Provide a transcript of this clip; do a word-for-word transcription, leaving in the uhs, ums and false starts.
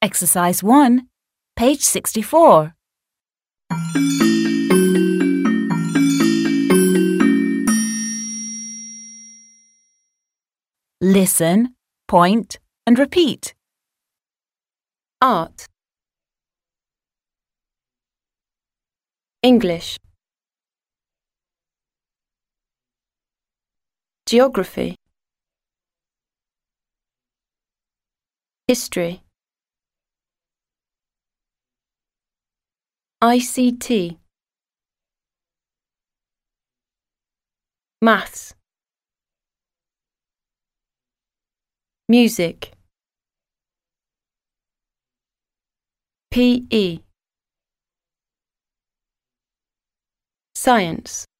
Exercise one, page sixty-four. Listen, point, and repeat. Art. English. Geography. History. I C T. Maths. Music. P E. Science.